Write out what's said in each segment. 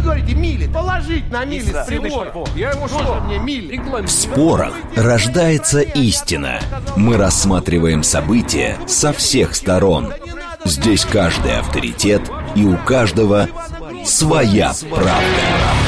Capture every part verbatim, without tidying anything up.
говорите, мили, положить на мили с прибора. Я ему что? Мне мили. В спорах рождается истина. Мы рассматриваем события со всех сторон. Здесь каждый авторитет, и у каждого своя правда.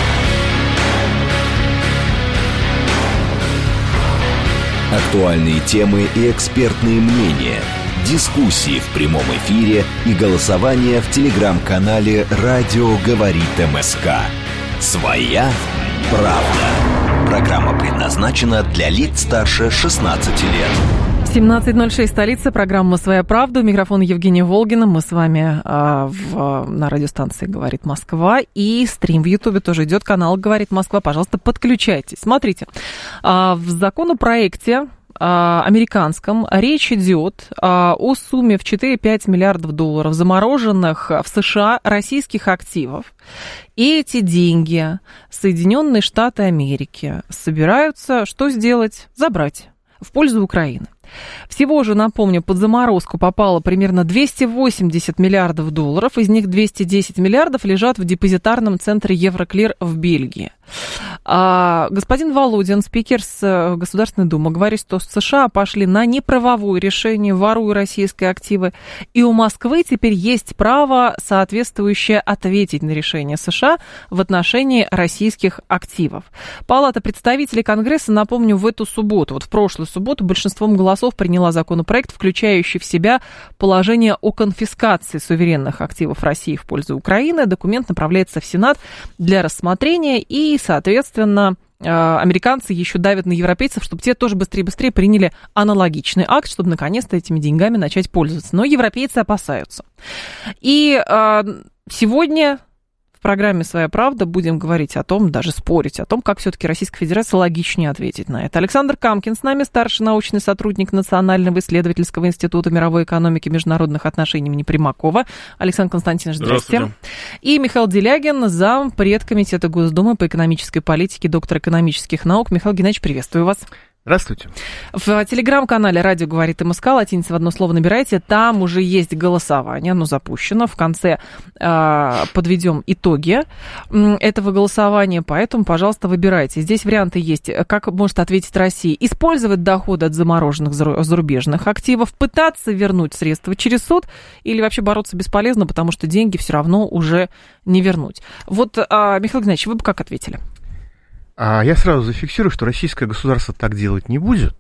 Актуальные темы и экспертные мнения, дискуссии в прямом эфире и голосование в телеграм-канале «Радио говорит МСК». «Своя правда». Программа предназначена для лиц старше шестнадцати лет. семнадцать ноль шесть, столица, программа «Своя правда». У микрофона Евгения Волгина. Мы с вами а, в, на радиостанции «Говорит Москва». И стрим в Ютубе тоже идет, канал «Говорит Москва». Пожалуйста, подключайтесь. Смотрите, а, в законопроекте а, американском речь идет а, о сумме в четыре-пять миллиардов долларов, замороженных в США российских активов. И эти деньги Соединенные Штаты Америки собираются что сделать? Забрать в пользу Украины. Всего же, напомню, под заморозку попало примерно двести восемьдесят миллиардов долларов, из них двести десять миллиардов лежат в депозитарном центре Евроклир в Бельгии. А господин Володин, спикер с Государственной Думы, говорит, что США пошли на неправовое решение, воруя российские активы, и у Москвы теперь есть право соответствующее ответить на решение США в отношении российских активов. Палата представителей Конгресса, напомню, в эту субботу, вот в прошлую субботу, большинством голосов приняла законопроект, включающий в себя положение о конфискации суверенных активов России в пользу Украины. Документ направляется в Сенат для рассмотрения, и, соответственно, американцы еще давят на европейцев, чтобы те тоже быстрее-быстрее приняли аналогичный акт, чтобы наконец-то этими деньгами начать пользоваться. Но европейцы опасаются. И сегодня в программе «Своя правда» будем говорить о том, даже спорить о том, как все-таки Российская Федерация логичнее ответить на это. Александр Камкин с нами, старший научный сотрудник Национального исследовательского института мировой экономики и международных отношений имени Примакова. Александр Константинович, здравствуйте. И Михаил Делягин, зам предкомитета Госдумы по экономической политике, доктор экономических наук. Михаил Геннадьевич, приветствую вас. Здравствуйте. В телеграм-канале «Радио говорит МСК», латиница в одно слово набирайте, там уже есть голосование, оно запущено. В конце э, подведем итоги этого голосования, поэтому, пожалуйста, выбирайте. Здесь варианты есть, как может ответить Россия. Использовать доходы от замороженных зарубежных активов, пытаться вернуть средства через суд или вообще бороться бесполезно, потому что деньги все равно уже не вернуть. Вот, э, Михаил Геннадьевич, вы бы как ответили? А я сразу зафиксирую, что российское государство так делать не будет.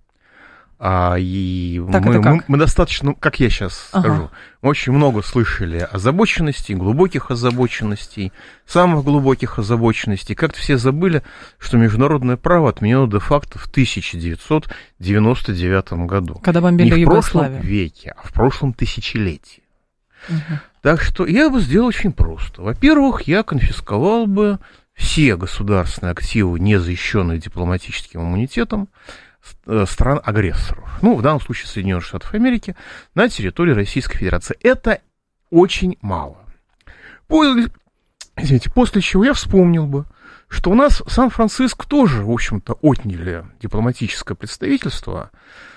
А, и так мы, это как? Мы, мы достаточно, как я сейчас ага. скажу, мы очень много слышали озабоченностей, глубоких озабоченностей, самых глубоких озабоченностей. Как-то все забыли, что международное право отменено де-факто в тысяча девятьсот девяносто девятом году. Когда бомбили не в Югославию. прошлом веке, а в прошлом тысячелетии. Угу. Так что я бы сделал очень просто. Во-первых, я конфисковал бы все государственные активы, не защищенные дипломатическим иммунитетом, стран-агрессоров. Ну, в данном случае Соединенных Штатов Америки, на территории Российской Федерации. Это очень мало. После, извините, после чего я вспомнил бы, что у нас в Сан-Франциско тоже, в общем-то, отняли дипломатическое представительство,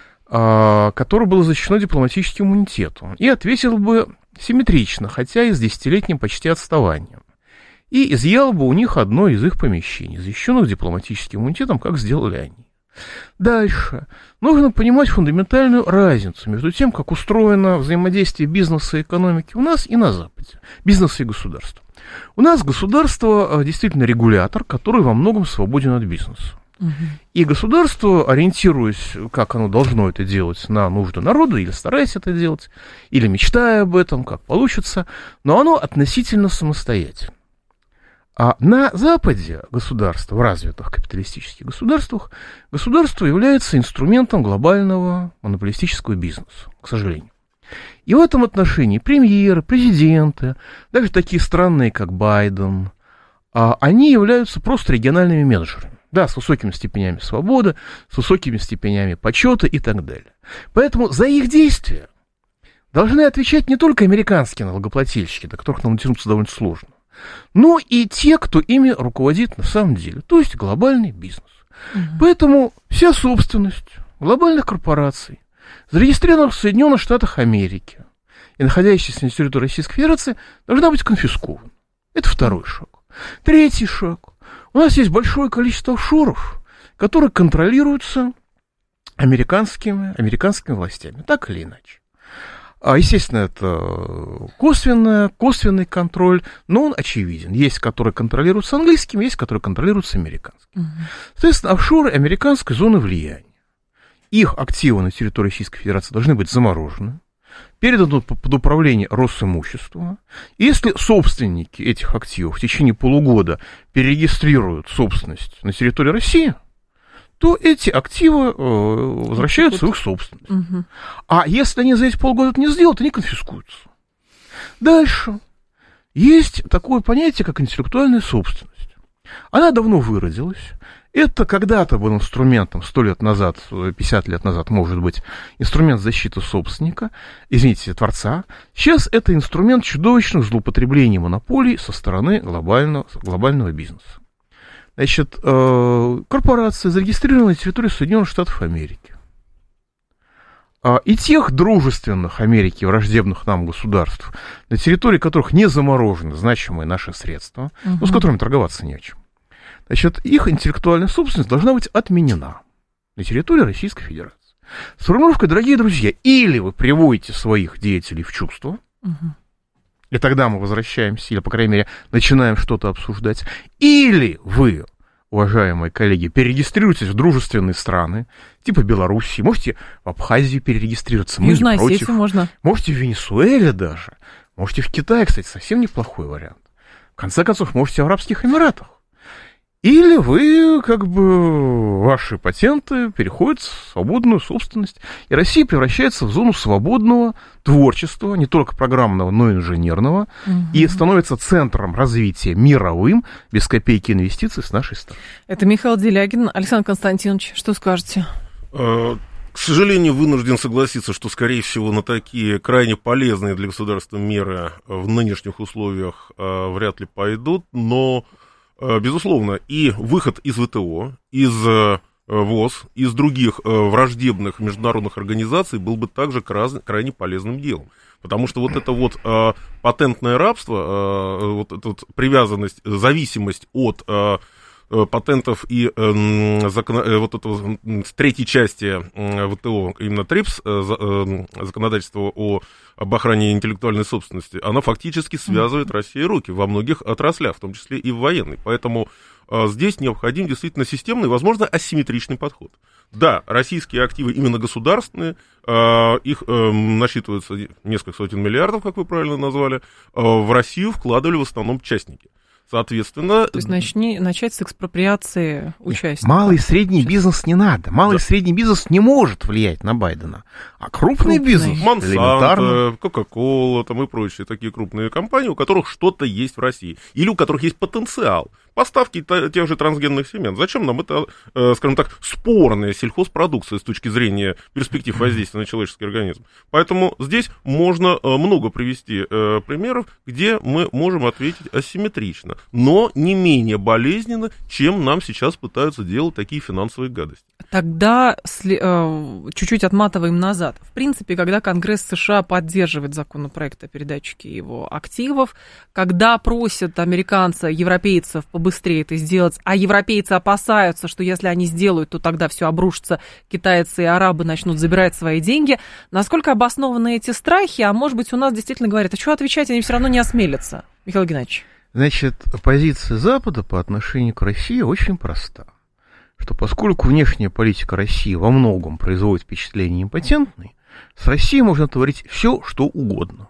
которое было защищено дипломатическим иммунитетом, и ответил бы симметрично, хотя и с десятилетним почти отставанием. И изъял бы у них одно из их помещений, защищенных дипломатическим иммунитетом, как сделали они. Дальше. Нужно понимать фундаментальную разницу между тем, как устроено взаимодействие бизнеса и экономики у нас и на Западе. Бизнеса и государства. У нас государство действительно регулятор, который во многом свободен от бизнеса. Угу. И государство, ориентируясь, как оно должно это делать, на нужды народа, или стараясь это делать, или мечтая об этом, как получится, но оно относительно самостоятельно. А на Западе государство, в развитых капиталистических государствах, государство является инструментом глобального монополистического бизнеса, к сожалению. И в этом отношении премьеры, президенты, даже такие странные, как Байден, они являются просто региональными менеджерами. Да, с высокими степенями свободы, с высокими степенями почета и так далее. Поэтому за их действия должны отвечать не только американские налогоплательщики, до которых нам дотянуться довольно сложно, но и те, кто ими руководит на самом деле, то есть глобальный бизнес. Угу. Поэтому вся собственность глобальных корпораций, зарегистрированных в Соединенных Штатах Америки и находящихся на территории Российской Федерации, должна быть конфискована. Это второй шаг. Третий шаг. У нас есть большое количество офшоров, которые контролируются американскими, американскими властями, так или иначе. А, естественно, это косвенный, косвенный контроль, но он очевиден. Есть, которые контролируются английскими, есть, которые контролируются американскими. Угу. Соответственно, офшоры американской зоны влияния. Их активы на территории Российской Федерации должны быть заморожены, переданы под управление Росимущества. Если собственники этих активов в течение полугода перерегистрируют собственность на территории России, то эти активы э, возвращаются в их собственность. Угу. А если они за эти полгода это не сделают, они конфискуются. Дальше. Есть такое понятие, как интеллектуальная собственность. Она давно выродилась. Это когда-то был инструментом, сто лет назад, пятьдесят лет назад, может быть, инструмент защиты собственника, извините, творца. Сейчас это инструмент чудовищных злоупотреблений монополий со стороны глобального, глобального бизнеса. Значит, корпорация зарегистрирована на территории Соединенных Штатов Америки. И тех дружественных Америке, враждебных нам государств, на территории которых не заморожены значимые наши средства, угу. ну, с которыми торговаться не о чем. Значит, их интеллектуальная собственность должна быть отменена на территории Российской Федерации. С формулировкой, дорогие друзья, или вы приводите своих деятелей в чувство, угу. и тогда мы возвращаемся, или, по крайней мере, начинаем что-то обсуждать. Или вы, уважаемые коллеги, перерегистрируйтесь в дружественные страны, типа Белоруссии, можете в Абхазию перерегистрироваться, мы Южной не против. Осетии можно. Можете в Венесуэле даже, можете в Китае, кстати, совсем неплохой вариант. В конце концов, можете в Арабских Эмиратах. Или вы, как бы, ваши патенты переходят в свободную собственность, и Россия превращается в зону свободного творчества, не только программного, но и инженерного, угу. и становится центром развития мировым, без копейки инвестиций с нашей стороны. Это Михаил Делягин. Александр Константинович, что скажете? К сожалению, вынужден согласиться, что, скорее всего, на такие крайне полезные для государства меры в нынешних условиях вряд ли пойдут, но... Безусловно, и выход из ВТО, из ВОЗ, из других враждебных международных организаций был бы также крайне полезным делом. Потому что вот это вот патентное рабство, вот эта вот привязанность, зависимость от патентов и э, закон, вот этого третьей части ВТО, именно ТРИПС, э, законодательство о, об охране интеллектуальной собственности, она фактически связывает России руки во многих отраслях, в том числе и в военной. Поэтому э, здесь необходим действительно системный, возможно, асимметричный подход. Да, российские активы именно государственные, э, их э, насчитывается несколько сотен миллиардов, как вы правильно назвали, э, в Россию вкладывали в основном частники. Соответственно... То есть начни, начать с экспроприации участников. Малый и средний бизнес не надо. Малый да. и средний бизнес не может влиять на Байдена. А крупный, крупный. бизнес... Монсанто, Кока-Кола там и прочие такие крупные компании, у которых что-то есть в России. Или у которых есть потенциал. Поставки тех же трансгенных семян. Зачем нам это, скажем так, спорная сельхозпродукция с точки зрения перспектив воздействия на человеческий организм? Поэтому здесь можно много привести примеров, где мы можем ответить асимметрично, но не менее болезненно, чем нам сейчас пытаются делать такие финансовые гадости. Тогда чуть-чуть отматываем назад. В принципе, когда Конгресс США поддерживает законопроект о передатчике его активов, когда просят американца, европейцев побыстрее это сделать, а европейцы опасаются, что если они сделают, то тогда все обрушится, китайцы и арабы начнут забирать свои деньги. Насколько обоснованы эти страхи? А может быть, у нас действительно говорят, а что отвечать, они все равно не осмелятся? Михаил Геннадьевич. Значит, позиция Запада по отношению к России очень проста. Что поскольку внешняя политика России во многом производит впечатление импотентной, с Россией можно творить все, что угодно.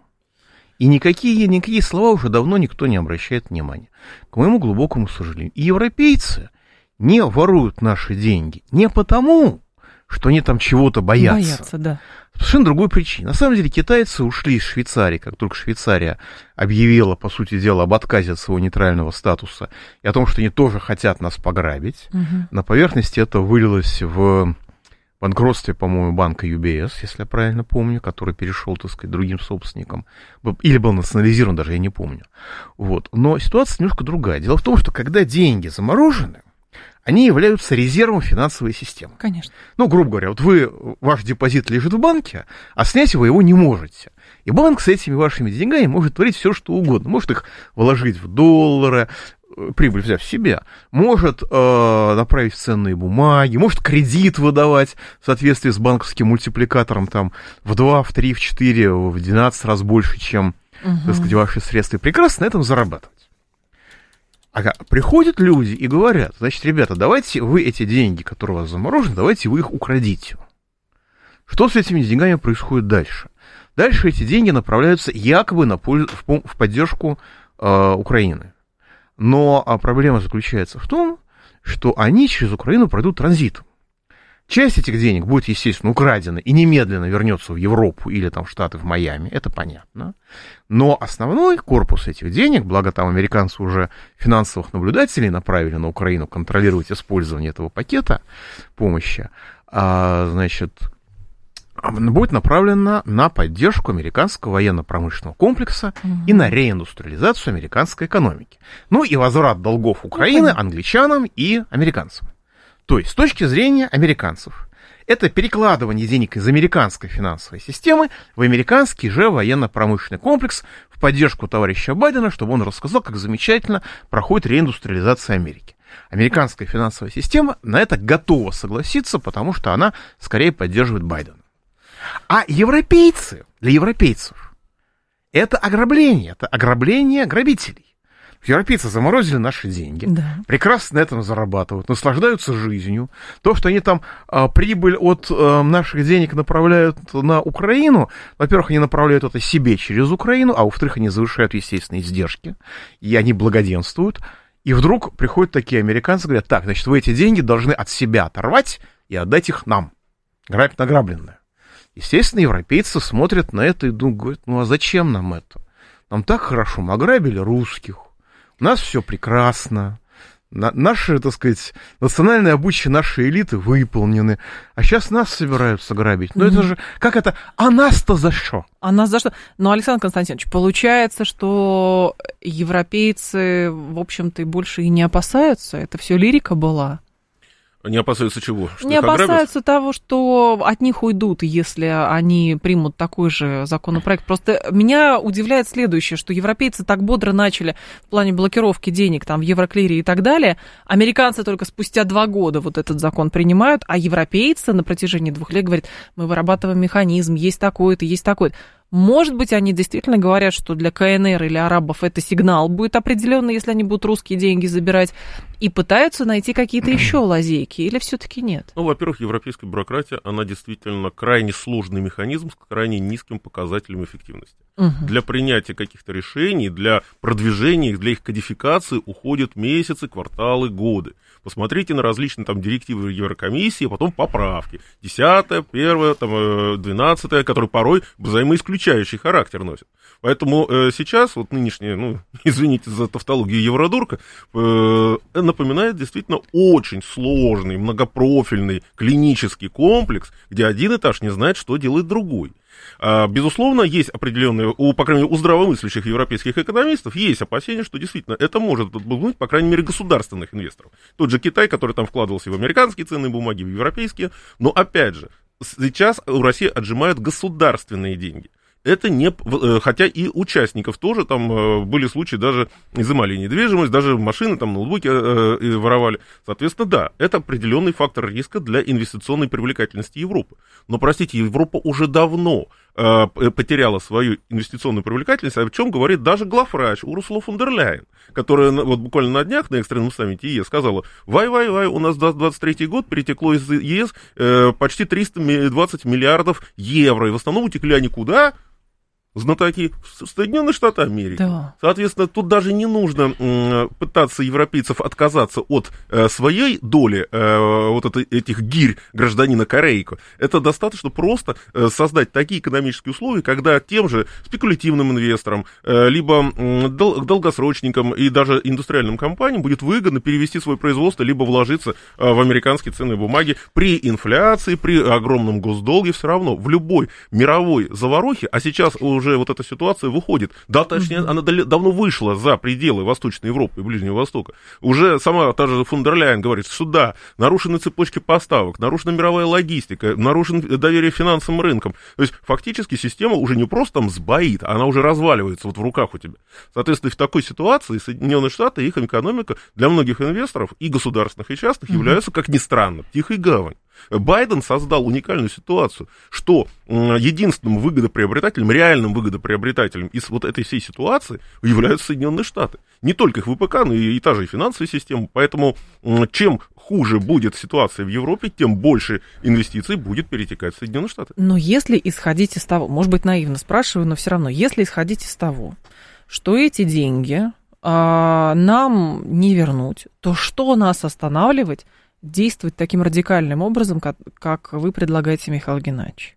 И никакие, никакие слова уже давно никто не обращает внимания. К моему глубокому сожалению. И европейцы не воруют наши деньги не потому, что они там чего-то боятся. Боятся, да. Совершенно другой причине. На самом деле китайцы ушли из Швейцарии, как только Швейцария объявила, по сути дела, об отказе от своего нейтрального статуса и о том, что они тоже хотят нас пограбить. Угу. На поверхности это вылилось в банкротстве, по-моему, банка ю би эс, если я правильно помню, который перешел, так сказать, другим собственникам. Или был национализирован, даже я не помню. Вот. Но ситуация немножко другая. Дело в том, что когда деньги заморожены, они являются резервом финансовой системы. Конечно. Ну, грубо говоря, вот вы, ваш депозит лежит в банке, а снять вы его не можете. И банк с этими вашими деньгами может творить все, что угодно. Может их вложить в доллары, прибыль взяв себе, может э, направить в ценные бумаги, может кредит выдавать в соответствии с банковским мультипликатором там, в два, в три, в четыре, в двенадцать раз больше, чем, угу. так сказать, ваши средства. И прекрасно на этом зарабатывать. А приходят люди и говорят, значит, ребята, давайте вы эти деньги, которые у вас заморожены, давайте вы их украдите. Что с этими деньгами происходит дальше? Дальше эти деньги направляются якобы на пользу, в, в поддержку э, Украины. Но а проблема заключается в том, что они через Украину пройдут транзитом. Часть этих денег будет, естественно, украдена и немедленно вернется в Европу или там в Штаты, в Майами, это понятно. Но основной корпус этих денег, благо там американцы уже финансовых наблюдателей направили на Украину контролировать использование этого пакета помощи, а, значит, будет направлена на поддержку американского военно-промышленного комплекса угу. и на реиндустриализацию американской экономики. Ну и возврат долгов Украины угу. англичанам и американцам. То есть, с точки зрения американцев, это перекладывание денег из американской финансовой системы в американский же военно-промышленный комплекс в поддержку товарища Байдена, чтобы он рассказал, как замечательно проходит реиндустриализация Америки. Американская финансовая система на это готова согласиться, потому что она скорее поддерживает Байдена. А европейцы, для европейцев, это ограбление, это ограбление грабителей. Европейцы заморозили наши деньги, да. прекрасно на этом зарабатывают, наслаждаются жизнью. То, что они там а, прибыль от а, наших денег направляют на Украину, во-первых, они направляют это себе через Украину, а во-вторых, они завышают, естественно, издержки, и они благоденствуют. И вдруг приходят такие американцы и говорят, так, значит, вы эти деньги должны от себя оторвать и отдать их нам, грабить награбленное. Естественно, европейцы смотрят на это и думают, ну а зачем нам это? Нам так хорошо, мы ограбили русских. У нас все прекрасно, на, наши, так сказать, национальные обычаи нашей элиты выполнены, а сейчас нас собираются грабить. Ну mm-hmm. это же, как это, а нас-то за что? А нас за что? Ну, Александр Константинович, получается, что европейцы, в общем-то, больше и не опасаются, это все лирика была? Не опасаются чего? Что не опасаются того, что от них уйдут, если они примут такой же законопроект. Просто меня удивляет следующее, что европейцы так бодро начали в плане блокировки денег там, в Евроклире и так далее. Американцы только спустя два года вот этот закон принимают, а европейцы на протяжении двух лет говорят, мы вырабатываем механизм, есть такой-то, есть такой-то. Может быть, они действительно говорят, что для КНР или арабов это сигнал будет определенный, если они будут русские деньги забирать, и пытаются найти какие-то еще лазейки, или все-таки нет? Ну, во-первых, европейская бюрократия, она действительно крайне сложный механизм с крайне низким показателем эффективности. Угу. Для принятия каких-то решений, для продвижения их, для их кодификации уходят месяцы, кварталы, годы. Посмотрите на различные там директивы Еврокомиссии, а потом поправки. Десятая, первая, там, двенадцатая, которые порой взаимоисключающий характер носят. Поэтому э, сейчас вот нынешняя, ну, извините за тавтологию, евродурка, э, напоминает действительно очень сложный, многопрофильный клинический комплекс, где один этаж не знает, что делает другой. Безусловно, есть определенные, у, по крайней мере, у здравомыслящих европейских экономистов есть опасения, что действительно это может быть, по крайней мере, государственных инвесторов. Тот же Китай, который там вкладывался в американские ценные бумаги, в европейские, но, опять же, сейчас у России отжимают государственные деньги. Это не... Хотя и участников тоже там были случаи, даже изымали недвижимость, даже машины, там, ноутбуки э, воровали. Соответственно, да, это определенный фактор риска для инвестиционной привлекательности Европы. Но, простите, Европа уже давно э, потеряла свою инвестиционную привлекательность, о чем говорит даже главврач Урсула фон дер Ляйен, которая вот буквально на днях на экстренном саммите ЕС сказала, вай-вай-вай, у нас двадцать третий год перетекло из ЕС э, почти триста двадцать миллиардов евро, и в основном утекли они куда? Знатоки в Соединенные Штаты Америки. Да. Соответственно, тут даже не нужно м, пытаться европейцев отказаться от э, своей доли э, вот это, этих гирь гражданина Корейко. Это достаточно просто э, создать такие экономические условия, когда тем же спекулятивным инвесторам, э, либо э, дол- долгосрочникам и даже индустриальным компаниям будет выгодно перевести свое производство, либо вложиться э, в американские ценные бумаги при инфляции, при огромном госдолге. Все равно в любой мировой заварухе, а сейчас уже уже вот эта ситуация выходит. Да, точнее, mm-hmm. она давно вышла за пределы Восточной Европы и Ближнего Востока. Уже сама та же фон дер Ляйен говорит, что да, нарушены цепочки поставок, нарушена мировая логистика, нарушено доверие финансовым рынкам. То есть фактически система уже не просто там сбоит, она уже разваливается вот в руках у тебя. Соответственно, в такой ситуации Соединенные Штаты, их экономика для многих инвесторов, и государственных, и частных, mm-hmm. являются, как ни странно, тихой гавань. Байден создал уникальную ситуацию, что единственным выгодоприобретателем, реальным выгодоприобретателем из вот этой всей ситуации являются Соединенные Штаты. Не только их ВПК, но и, и та же и финансовая система. Поэтому чем хуже будет ситуация в Европе, тем больше инвестиций будет перетекать в Соединенные Штаты. Но если исходить из того, может быть, наивно спрашиваю, но все равно, если исходить из того, что эти деньги а, нам не вернуть, то что нас останавливать действовать таким радикальным образом, как, как вы предлагаете, Михаил Геннадьевич?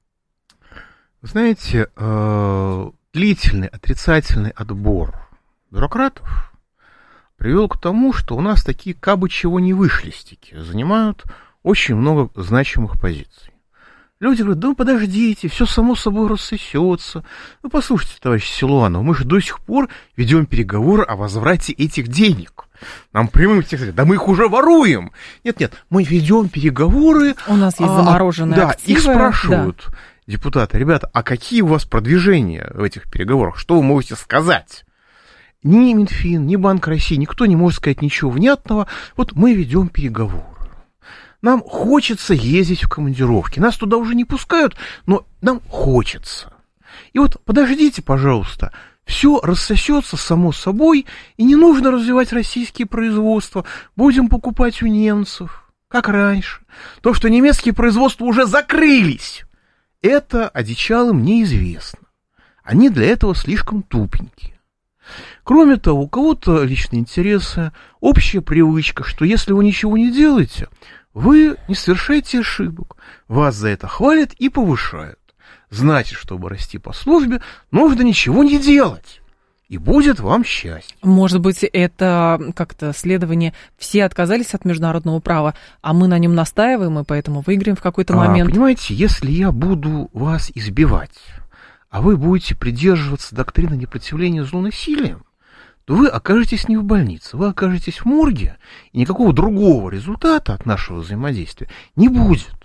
Вы знаете, длительный отрицательный отбор бюрократов привел к тому, что у нас такие кабы чего не вышлистики занимают очень много значимых позиций. Люди говорят, да подождите, все само собой рассосется. Ну, послушайте, товарищ Силуанов, мы же до сих пор ведем переговоры о возврате этих денег. Нам прямым текстом говорят, да мы их уже воруем. Нет-нет, мы ведем переговоры. У нас есть замороженные а, активы. Да, их спрашивают да. депутаты, ребята, а какие у вас продвижения в этих переговорах? Что вы можете сказать? Ни Минфин, ни Банк России, никто не может сказать ничего внятного. Вот мы ведем переговоры. Нам хочется ездить в командировки. Нас туда уже не пускают, но нам хочется. И вот подождите, пожалуйста, все рассосется само собой, и не нужно развивать российские производства. Будем покупать у немцев, как раньше. То, что немецкие производства уже закрылись, это одичалым неизвестно. Они для этого слишком тупенькие. Кроме того, у кого-то личные интересы, общая привычка, что если вы ничего не делаете, вы не совершаете ошибок, вас за это хвалят и повышают. Значит, чтобы расти по службе, нужно ничего не делать, и будет вам счастье. Может быть, это как-то следование, все отказались от международного права, а мы на нем настаиваем, и поэтому выиграем в какой-то момент. А, понимаете, если я буду вас избивать, а вы будете придерживаться доктрины непротивления злу насилием, то вы окажетесь не в больнице, вы окажетесь в морге, и никакого другого результата от нашего взаимодействия не будет.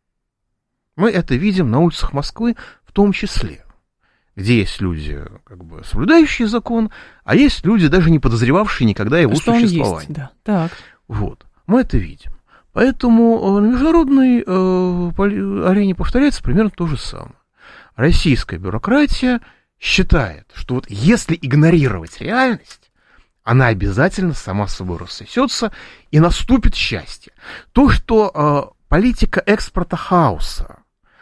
Мы это видим на улицах Москвы в том числе, где есть люди, как бы, соблюдающие закон, а есть люди, даже не подозревавшие никогда его что существования. Он есть, да. Так. Вот, мы это видим. Поэтому на международной э, арене повторяется примерно то же самое. Российская бюрократия считает, что вот если игнорировать реальность, она обязательно сама собой рассосется и наступит счастье. То, что э, политика экспорта хаоса,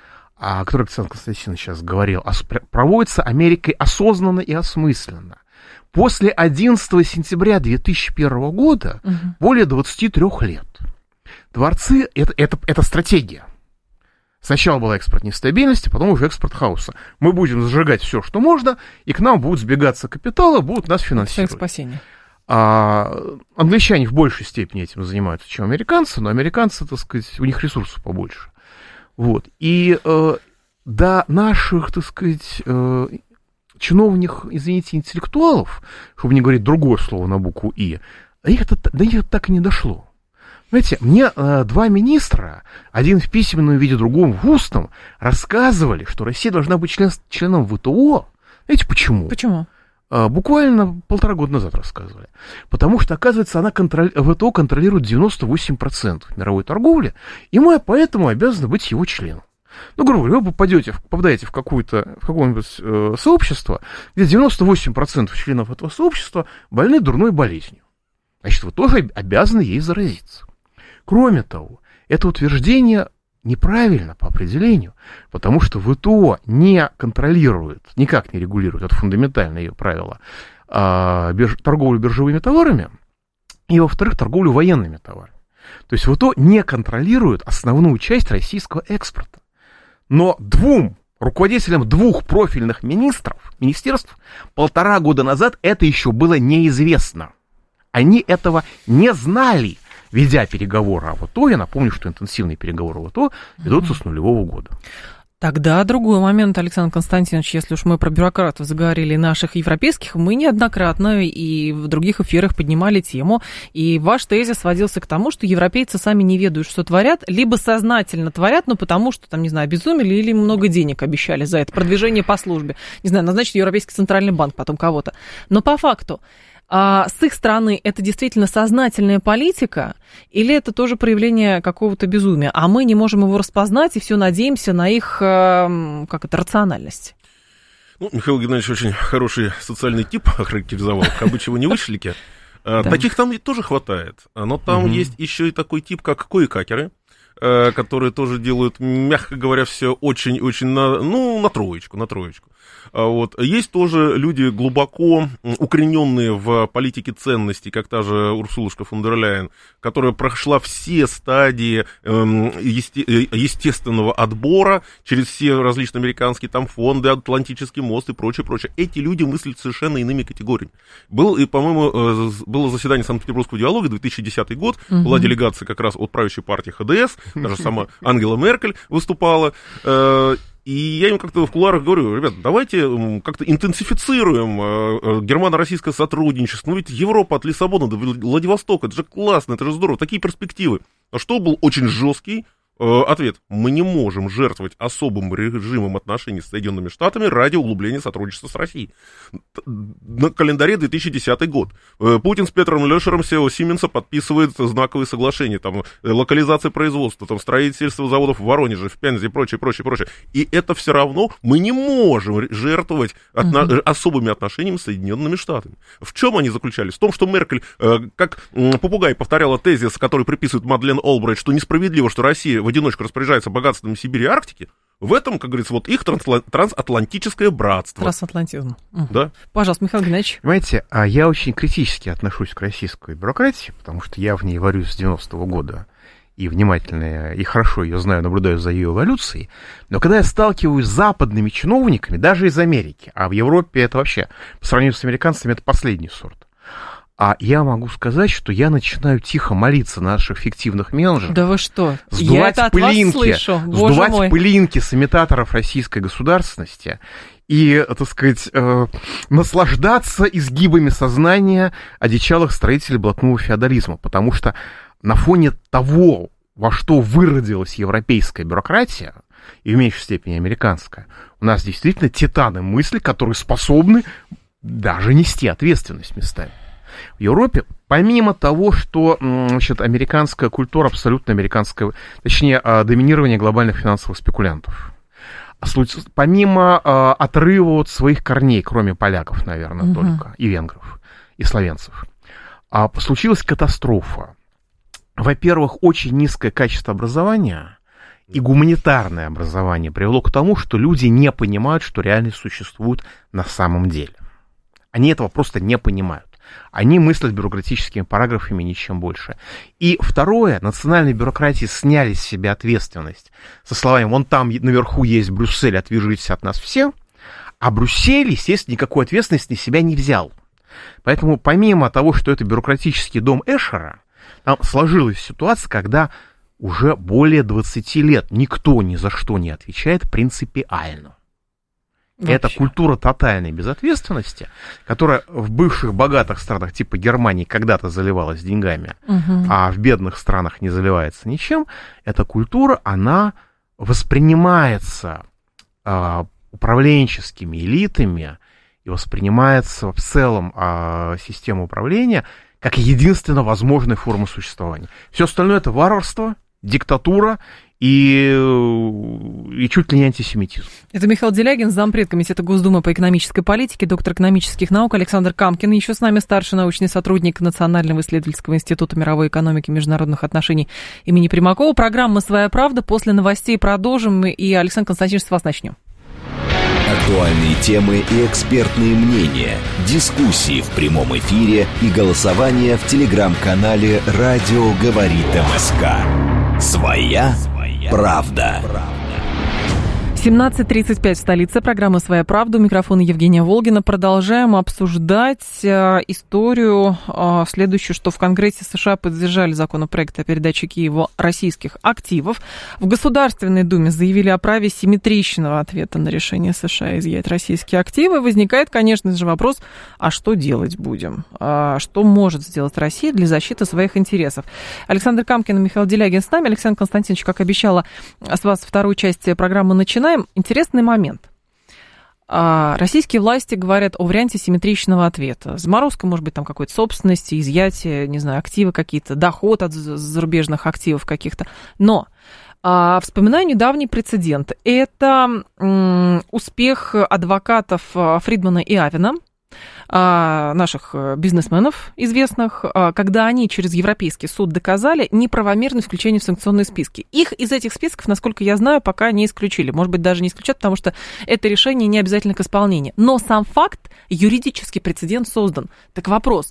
о которой Александр Константинович сейчас говорил, проводится Америкой осознанно и осмысленно. После одиннадцатого сентября две тысячи первого года угу. более двадцати трёх лет. Дворцы это, это, это стратегия. Сначала была экспорт нестабильности, потом уже экспорт хаоса. Мы будем зажигать все, что можно, и к нам будут сбегаться капиталы, будут нас финансировать. Спасение. А англичане в большей степени этим занимаются, чем американцы, но американцы, так сказать, у них ресурсов побольше. Вот. И э, до наших, так сказать, э, чиновных, извините, интеллектуалов, чтобы не говорить другое слово на букву «и», до них это, до них это так и не дошло. Знаете, мне э, два министра, один в письменном виде, другом в устном, рассказывали, что Россия должна быть член, членом ВТО. Знаете, почему? Почему? Э, буквально полтора года назад рассказывали. Потому что, оказывается, она контроль... ВТО контролирует девяносто восемь процентов мировой торговли, и мы поэтому обязаны быть его членом. Ну, грубо говоря, вы попадете, попадаете в, какую-то, в какое-нибудь э, сообщество, где девяносто восемь процентов членов этого сообщества больны дурной болезнью. Значит, вы тоже обязаны ей заразиться. Кроме того, это утверждение неправильно по определению, потому что ВТО не контролирует, никак не регулирует, это фундаментальное ее правило, а, бирж, торговлю биржевыми товарами и, во-вторых, торговлю военными товарами. То есть ВТО не контролирует основную часть российского экспорта. Но двум руководителям двух профильных министров, министерств полтора года назад это еще было неизвестно. Они этого не знали, ведя переговоры о ВТО. Я напомню, что интенсивные переговоры о ВТО ведутся с нулевого года. Тогда другой момент, Александр Константинович, если уж мы про бюрократов заговорили наших европейских, мы неоднократно и в других эфирах поднимали тему, и ваш тезис сводился к тому, что европейцы сами не ведают, что творят, либо сознательно творят, но потому что, там, не знаю, обезумели или много денег обещали за это, продвижение по службе, не знаю, назначить Европейский центральный банк потом кого-то. Но по факту, а с их стороны это действительно сознательная политика или это тоже проявление какого-то безумия? А мы не можем его распознать и все надеемся на их, как это, рациональность. Ну, Михаил Геннадьевич очень хороший социальный тип охарактеризовал, кабы чего не вышлики. Таких там тоже хватает. Но там есть еще и такой тип, как коекакеры, которые тоже делают, мягко говоря, все очень-очень на, ну, на троечку, на троечку. Вот. Есть тоже люди глубоко укорененные в политике ценностей, как та же Урсулушка фон дер Ляйен, которая прошла все стадии эм, есте, естественного отбора через все различные американские там фонды, Атлантический мост и прочее, прочее. Эти люди мыслят совершенно иными категориями. Был, и, по-моему, было заседание Санкт-Петербургского диалога, две тысячи десятый год, угу. Была делегация как раз от правящей партии ха дэ эс, даже сама Ангела Меркель выступала. Э, И я им как-то в кулуарах говорю: ребят, давайте как-то интенсифицируем германо-российское сотрудничество. Ну ведь Европа от Лиссабона до Владивостока, это же классно, это же здорово, такие перспективы. А что был очень жесткий ответ: мы не можем жертвовать особым режимом отношений с Соединенными Штатами ради углубления сотрудничества с Россией. На календаре две тысячи десятый год. Путин с Петром Лешером, си и о Сименса, подписывает знаковые соглашения, там, локализация производства, там, строительство заводов в Воронеже, в Пензе и прочее, прочее, прочее. И это все равно мы не можем жертвовать отно- uh-huh. особыми отношениями с Соединенными Штатами. В чем они заключались? В том, что Меркель, как попугай, повторяла тезис, который приписывает Мадлен Олбрайт, что несправедливо, что Россия в одиночку распоряжается богатством Сибири и Арктики. В этом, как говорится, вот их трансла- трансатлантическое братство. Трансатлантизм. Да. Пожалуйста, Михаил Геннадьевич. Понимаете, я очень критически отношусь к российской бюрократии, потому что я в ней варюсь с девяностого года и внимательно, и хорошо ее знаю, наблюдаю за ее эволюцией. Но когда я сталкиваюсь с западными чиновниками, даже из Америки, а в Европе это вообще, по сравнению с американцами, это последний сорт, а я могу сказать, что я начинаю тихо молиться на наших фиктивных менеджеров. Да вы что? Сдувать я это от пылинки, вас слышу. Боже сдувать мой. пылинки с имитаторов российской государственности и, так сказать, э, наслаждаться изгибами сознания одичалых строителей блатного феодализма. Потому что на фоне того, во что выродилась европейская бюрократия, и в меньшей степени американская, у нас действительно титаны мысли, которые способны даже нести ответственность местами. В Европе, помимо того, что, значит, американская культура, абсолютно американская, точнее, доминирование глобальных финансовых спекулянтов, помимо а, отрыва от своих корней, кроме поляков, наверное, угу. только, и венгров, и словенцев, а, случилась катастрофа. Во-первых, очень низкое качество образования и гуманитарное образование привело к тому, что люди не понимают, что реальность существует на самом деле. Они этого просто не понимают. Они мыслят бюрократическими параграфами, ничем больше. И второе, национальные бюрократии сняли с себя ответственность со словами: вон там наверху есть Брюссель, отвяжитесь от нас все. А Брюссель, естественно, никакой ответственности на себя не взял. Поэтому помимо того, что это бюрократический дом Эшера, там сложилась ситуация, когда уже более двадцати лет никто ни за что не отвечает принципиально. Вообще. Это культура тотальной безответственности, которая в бывших богатых странах типа Германии когда-то заливалась деньгами, угу. а в бедных странах не заливается ничем. Эта культура, она воспринимается а, управленческими элитами и воспринимается в целом а, система управления как единственно возможная форма существования. Все остальное — это варварство, диктатура и, и чуть ли не антисемитизм. Это Михаил Делягин, зампред Комитета Госдумы по экономической политике, доктор экономических наук Александр Камкин. Еще с нами старший научный сотрудник Национального исследовательского института мировой экономики и международных отношений имени Примакова. Программа «Своя правда». После новостей продолжим. И, Александр Константинович, с вас начнем. Актуальные темы и экспертные мнения, дискуссии в прямом эфире и голосование в телеграм-канале «Радио говорит МСК». Своя правда. семнадцать тридцать пять в столице. Программа «Своя правда». У микрофона Евгения Волгина. Продолжаем обсуждать э, историю э, следующую, что в Конгрессе США поддержали законопроект о передаче Киеву российских активов. В Государственной Думе заявили о праве симметричного ответа на решение США изъять российские активы. Возникает, конечно же, вопрос, а что делать будем? А что может сделать Россия для защиты своих интересов? Александр Камкин и Михаил Делягин с нами. Александр Константинович, как обещала, с вас вторую часть программы начинаем. Интересный момент. Российские власти говорят о варианте симметричного ответа. Заморозка, может быть, там какой-то собственности, изъятие, не знаю, активы какие-то, доход от зарубежных активов каких-то. Но а, вспоминаю недавний прецедент. Это м, успех адвокатов Фридмана и Авена, наших бизнесменов известных, когда они через Европейский суд доказали неправомерность включения в санкционные списки. Их из этих списков, насколько я знаю, пока не исключили. Может быть, даже не исключат, потому что это решение не обязательно к исполнению. Но сам факт, юридический прецедент создан. Так вопрос,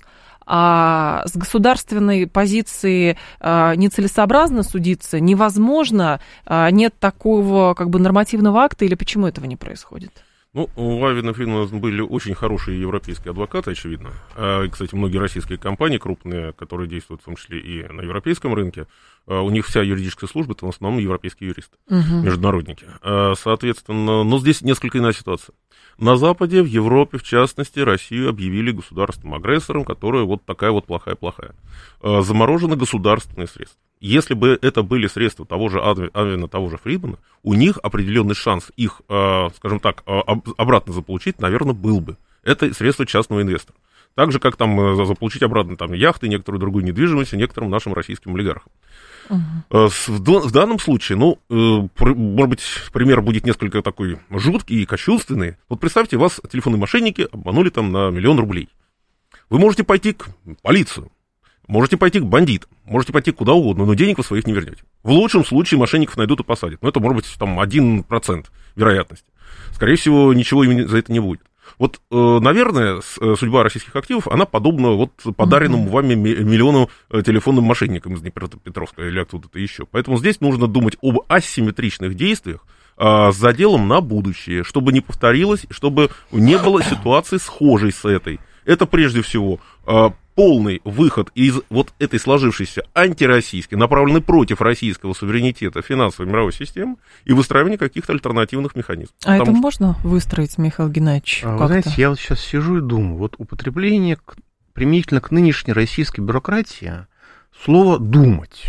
а с государственной позиции а, нецелесообразно судиться, невозможно, а, нет такого как бы нормативного акта, или почему этого не происходит? Ну, у Авена и Фридмана были очень хорошие европейские адвокаты, очевидно. И, кстати, многие российские компании крупные, которые действуют в том числе и на европейском рынке, у них вся юридическая служба — это в основном европейские юристы, uh-huh. международники. Соответственно, но здесь несколько иная ситуация. На Западе, в Европе, в частности, Россию объявили государством-агрессором, которое вот такая вот плохая-плохая. Заморожены государственные средства. Если бы это были средства того же Авена, того же Фридмана, у них определенный шанс их, скажем так, обратно заполучить, наверное, был бы. Это средства частного инвестора. Так же, как там заполучить обратно там, яхты, некоторую другую недвижимость некоторым нашим российским олигархам. Uh-huh. В, в данном случае, ну, может быть, пример будет несколько такой жуткий и кощунственный. Вот представьте, вас телефонные мошенники обманули там на миллион рублей. Вы можете пойти к полицию. Можете пойти к бандитам, можете пойти куда угодно, но денег вы своих не вернете. В лучшем случае мошенников найдут и посадят. Но это может быть там один процент вероятности. Скорее всего, ничего им за это не будет. Вот, наверное, судьба российских активов, она подобна вот подаренному mm-hmm. вами миллиону телефонным мошенникам из Днепропетровска или откуда-то еще. Поэтому здесь нужно думать об асимметричных действиях с заделом на будущее, чтобы не повторилось, чтобы не было ситуации схожей с этой. Это прежде всего полный выход из вот этой сложившейся антироссийской, направленной против российского суверенитета финансовой мировой системы и выстраивание каких-то альтернативных механизмов. А это что... можно выстроить, Михаил Геннадьевич? А, вы знаете, я вот сейчас сижу и думаю, вот употребление к, применительно к нынешней российской бюрократии слова «думать».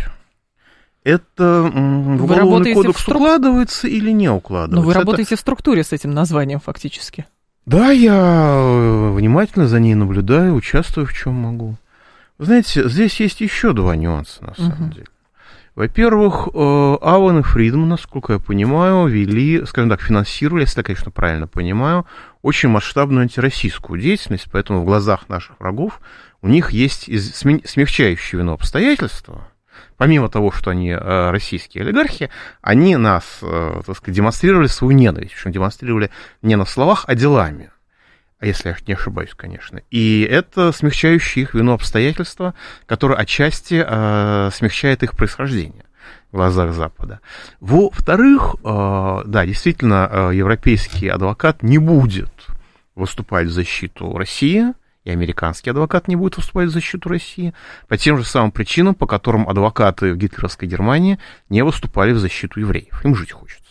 Это в уголовный кодекс в струк... укладывается или не укладывается? Но вы это... работаете в структуре с этим названием фактически. Да, я внимательно за ней наблюдаю, участвую в чем могу. Вы знаете, здесь есть еще два нюанса, на самом uh-huh. деле. Во-первых, Авен и Фридман, насколько я понимаю, вели, скажем так, финансировали, если я, конечно, правильно понимаю, очень масштабную антироссийскую деятельность, поэтому в глазах наших врагов у них есть смягчающие вину обстоятельства. Помимо того, что они э, российские олигархи, они нас, э, так сказать, демонстрировали свою ненависть. Причем демонстрировали не на словах, а делами. Если я не ошибаюсь, конечно. И это смягчающие их вину обстоятельства, которые отчасти э, смягчает их происхождение в глазах Запада. Во-вторых, э, да, действительно, э, европейский адвокат не будет выступать в защиту России, и американский адвокат не будет выступать в защиту России по тем же самым причинам, по которым адвокаты в гитлеровской Германии не выступали в защиту евреев. Им жить хочется.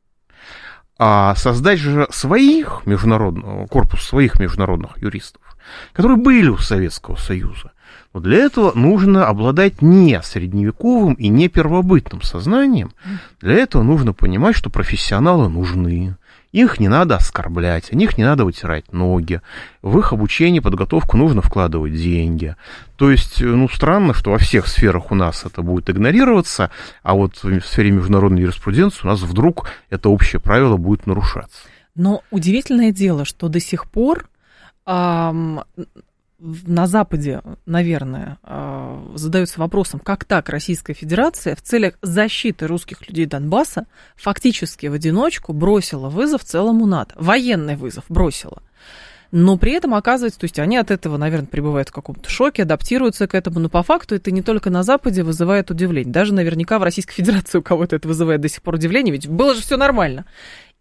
А создать же своих международных, корпус своих международных юристов, которые были у Советского Союза, но для этого нужно обладать не средневековым и не первобытным сознанием. Для этого нужно понимать, что профессионалы нужны. Их не надо оскорблять, о них не надо вытирать ноги, в их обучение, подготовку нужно вкладывать деньги. То есть, ну, странно, что во всех сферах у нас это будет игнорироваться, а вот в сфере международной юриспруденции у нас вдруг это общее правило будет нарушаться. Но удивительное дело, что до сих пор эм, на Западе, наверное, э, задаются вопросом, как так Российская Федерация в целях защиты русских людей Донбасса фактически в одиночку бросила вызов целому НАТО. Военный вызов бросила. Но при этом оказывается, то есть они от этого, наверное, пребывают в каком-то шоке, адаптируются к этому, но по факту это не только на Западе вызывает удивление. Даже наверняка в Российской Федерации у кого-то это вызывает до сих пор удивление, ведь было же все нормально.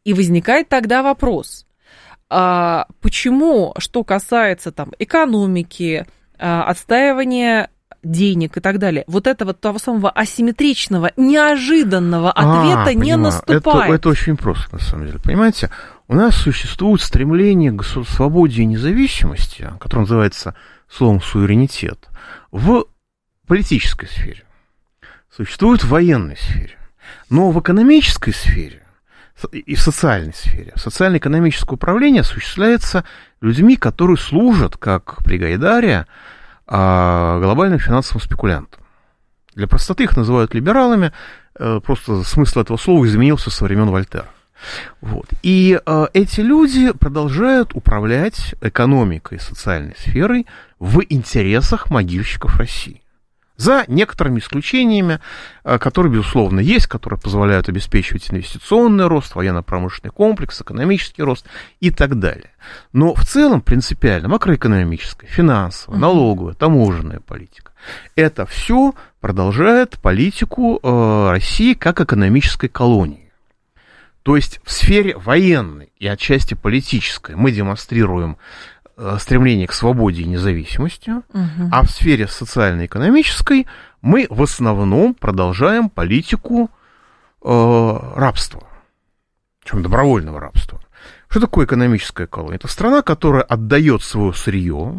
И возникает тогда вопрос, а почему, что касается там экономики, отстаивания денег и так далее, вот этого того самого асимметричного, неожиданного ответа а, не понимаю. наступает? Это, это очень просто, на самом деле. Понимаете, у нас существует стремление к свободе и независимости, которое называется словом суверенитет, в политической сфере. Существует в военной сфере. Но в экономической сфере и в социальной сфере, социально-экономическое управление осуществляется людьми, которые служат, как при Гайдаре, глобальным финансовым спекулянтам. Для простоты их называют либералами, просто смысл этого слова изменился со времен Вольтера. Вот. И э, эти люди продолжают управлять экономикой и социальной сферой в интересах могильщиков России. За некоторыми исключениями, э, которые, безусловно, есть, которые позволяют обеспечивать инвестиционный рост, военно-промышленный комплекс, экономический рост и так далее. Но в целом принципиально макроэкономическая, финансовая, налоговая, таможенная политика. Это все продолжает политику э, России как экономической колонии. То есть в сфере военной и отчасти политической мы демонстрируем э, стремление к свободе и независимости, угу. а в сфере социально-экономической мы в основном продолжаем политику э, рабства, причем добровольного рабства. Что такое экономическая колония? Это страна, которая отдает свое сырье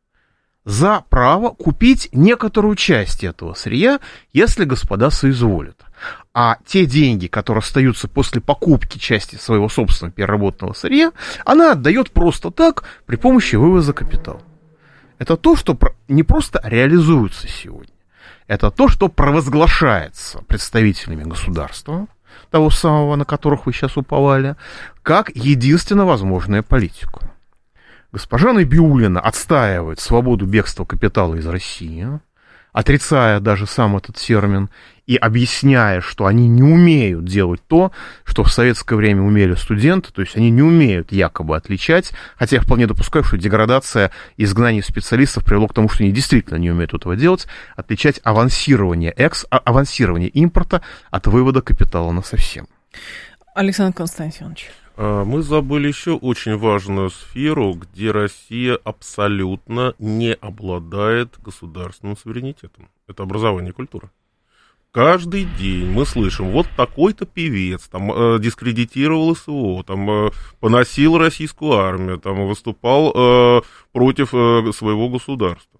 за право купить некоторую часть этого сырья, если господа соизволят. А те деньги, которые остаются после покупки части своего собственного переработанного сырья, она отдает просто так при помощи вывоза капитала. Это то, что не просто реализуется сегодня, это то, что провозглашается представителями государства, того самого, на которых вы сейчас уповали, как единственно возможная политика. Госпожа Набиуллина отстаивает свободу бегства капитала из России, отрицая даже сам этот термин и объясняя, что они не умеют делать то, что в советское время умели студенты, то есть они не умеют якобы отличать, хотя я вполне допускаю, что деградация и изгнание специалистов привело к тому, что они действительно не умеют этого делать, отличать авансирование, экс, авансирование импорта от вывода капитала насовсем. Александр Константинович. Мы забыли еще очень важную сферу, где Россия абсолютно не обладает государственным суверенитетом. Это образование и культура. Каждый день мы слышим, вот такой-то певец там э, дискредитировал СВО, там э, поносил российскую армию, там выступал э, против э, своего государства.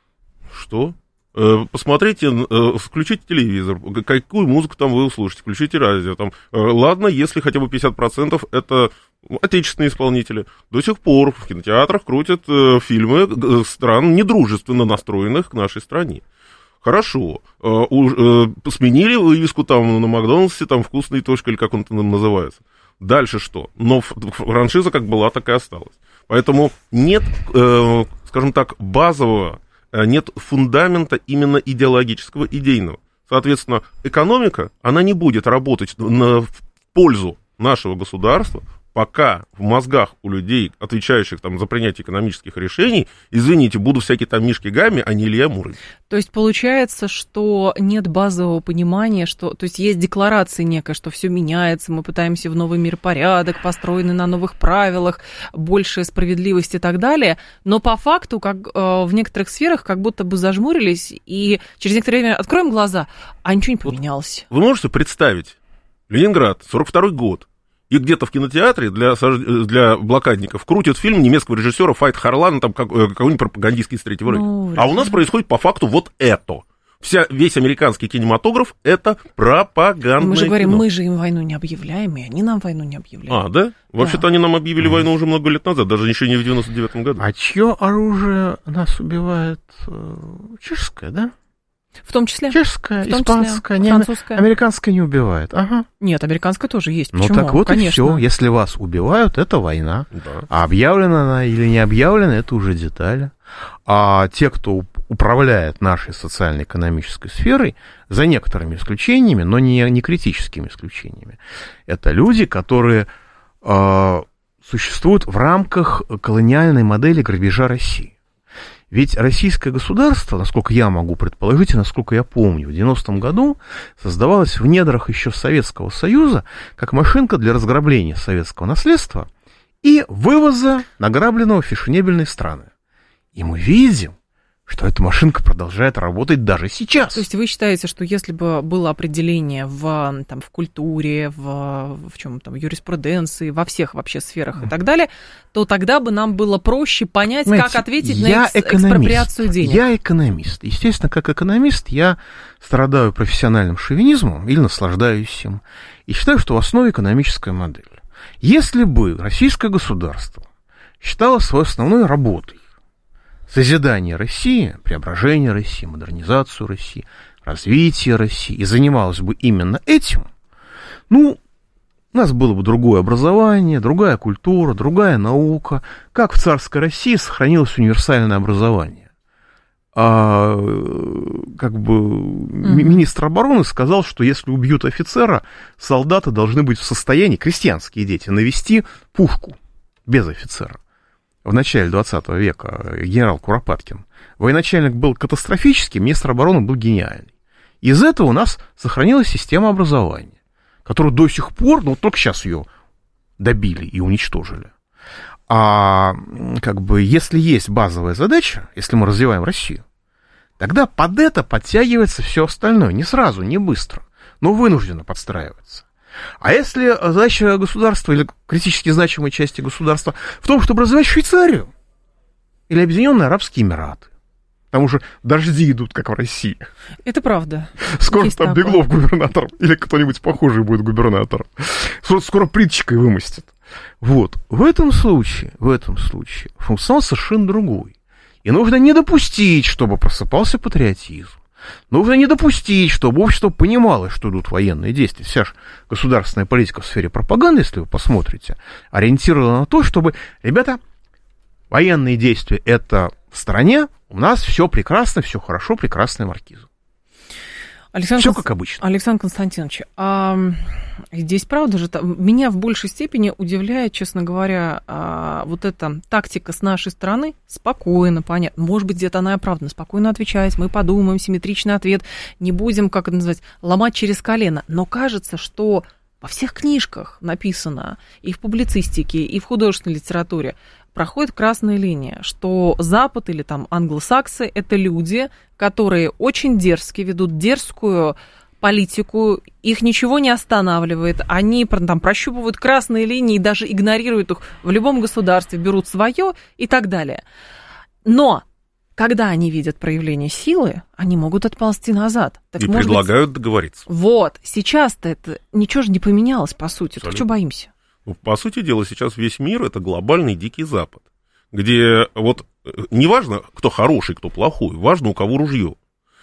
Что? Э, посмотрите, э, включите телевизор, какую музыку там вы услышите, включите радио. Там, э, ладно, если хотя бы пятьдесят процентов это отечественные исполнители. До сих пор в кинотеатрах крутят э, фильмы э, стран недружественно настроенных к нашей стране. Хорошо, э, э, сменили вывеску там на Макдональдсе, там вкусный точка, или как он там называется. Дальше что? Но франшиза как была, так и осталась. Поэтому нет, э, скажем так, базового, нет фундамента именно идеологического, идейного. Соответственно, экономика, она не будет работать на, в пользу нашего государства, пока в мозгах у людей, отвечающих там за принятие экономических решений, извините, будут всякие там Мишки Гамми, а не Илья Муромец. То есть получается, что нет базового понимания, что, то есть есть декларация некая, что все меняется, мы пытаемся в новый миропорядок, построенный на новых правилах, большая справедливость и так далее, но по факту, как э, в некоторых сферах, как будто бы зажмурились, и через некоторое время откроем глаза, а ничего не поменялось. Вот вы можете представить, Ленинград, сорок второй год, и где-то в кинотеатре для, для блокадников крутят фильм немецкого режиссера Файт Харлана, там как, какой-нибудь пропагандистский из Третьего Рейха. Ну, а у нас происходит по факту вот это. Вся, весь американский кинематограф — это пропагандное Мы же говорим, кино. Мы же им войну не объявляем, и они нам войну не объявляют. А, да? Вообще-то да. Они нам объявили войну уже много лет назад, даже еще не в девяносто девятом году. А чье оружие нас убивает? Чешское, да? В том числе. Чешская, в том испанская, числе, не, французская. Американская не убивает. Ага. Нет, американская тоже есть. Ну почему? так вот Конечно. и все. Если вас убивают, это война. Да. А объявлена она или не объявлена, это уже детали. А те, кто управляет нашей социально-экономической сферой, за некоторыми исключениями, но не, не критическими исключениями, это люди, которые э, существуют в рамках колониальной модели грабежа России. Ведь российское государство, насколько я могу предположить и насколько я помню, в девяностом году создавалось в недрах еще Советского Союза как машинка для разграбления советского наследства и вывоза награбленного в фешенебельные страны. И мы видим, что эта машинка продолжает работать даже сейчас. То есть вы считаете, что если бы было определение в, там, в культуре, в, в чем там, юриспруденции, во всех вообще сферах и так далее, то тогда бы нам было проще понять, Знаете, как ответить на экс- экспроприацию денег? Я экономист. Естественно, как экономист я страдаю профессиональным шовинизмом или наслаждаюсь им. И считаю, что в основе экономическая модель. Если бы российское государство считало своей основной работой созидание России, преображение России, модернизацию России, развитие России, и занималось бы именно этим, ну, у нас было бы другое образование, другая культура, другая наука. Как в царской России сохранилось универсальное образование. А, как бы mm-hmm. министр обороны сказал, что если убьют офицера, солдаты должны быть в состоянии, крестьянские дети, навести пушку без офицера. В начале двадцатого века генерал Куропаткин. Военачальник был катастрофический, министр обороны был гениальный. Из этого у нас сохранилась система образования, которую до сих пор, ну вот только сейчас ее добили и уничтожили. А как бы если есть базовая задача, если мы развиваем Россию, тогда под это подтягивается все остальное. Не сразу, не быстро, но вынужденно подстраиваться. А если задача государства или критически значимой части государства в том, чтобы развивать Швейцарию или Объединенные Арабские Эмираты, там уже дожди идут, как в России. Это правда. Скоро Есть там такое. Беглов губернатор или кто-нибудь похожий будет губернатором. Скоро, скоро плиточкой вымостит. Вот. В этом случае, в этом случае функционал совершенно другой. И нужно не допустить, чтобы просыпался патриотизм. Нужно не допустить, чтобы общество понимало, что идут военные действия. Вся же государственная политика в сфере пропаганды, если вы посмотрите, ориентирована на то, чтобы, ребята, военные действия — это в стране, у нас все прекрасно, все хорошо, прекрасная маркиза. Александр все Конст... как обычно. Александр Константинович, а здесь правда же, меня в большей степени удивляет, честно говоря, вот эта тактика с нашей стороны, спокойно, понятно, может быть, где-то она и оправдана, спокойно отвечать, мы подумаем, симметричный ответ, не будем, как это назвать, ломать через колено, но кажется, что во всех книжках написано, и в публицистике, и в художественной литературе, проходит красная линия, что Запад или там англосаксы – это люди, которые очень дерзки ведут дерзкую политику, их ничего не останавливает, они там прощупывают красные линии и даже игнорируют их в любом государстве, берут свое и так далее. Но когда они видят проявление силы, они могут отползти назад. Так, и может предлагают быть, договориться. Вот, сейчас-то это ничего же не поменялось, по сути. Так что боимся? Ну, по сути дела, сейчас весь мир — это глобальный дикий Запад, где вот неважно, кто хороший, кто плохой, важно, у кого ружье.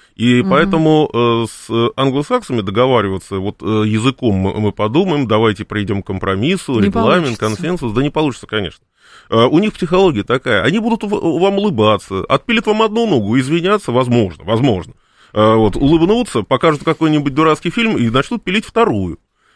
И угу. поэтому э, с англосаксами договариваться вот э, языком мы, мы подумаем, давайте придем к компромиссу, не регламент, получится. Консенсус. Да не получится, конечно. Э, у них психология такая. Они будут в, вам улыбаться, отпилят вам одну ногу, извиняться, возможно, возможно. Э, вот, улыбнутся, покажут какой-нибудь дурацкий фильм и начнут пилить вторую.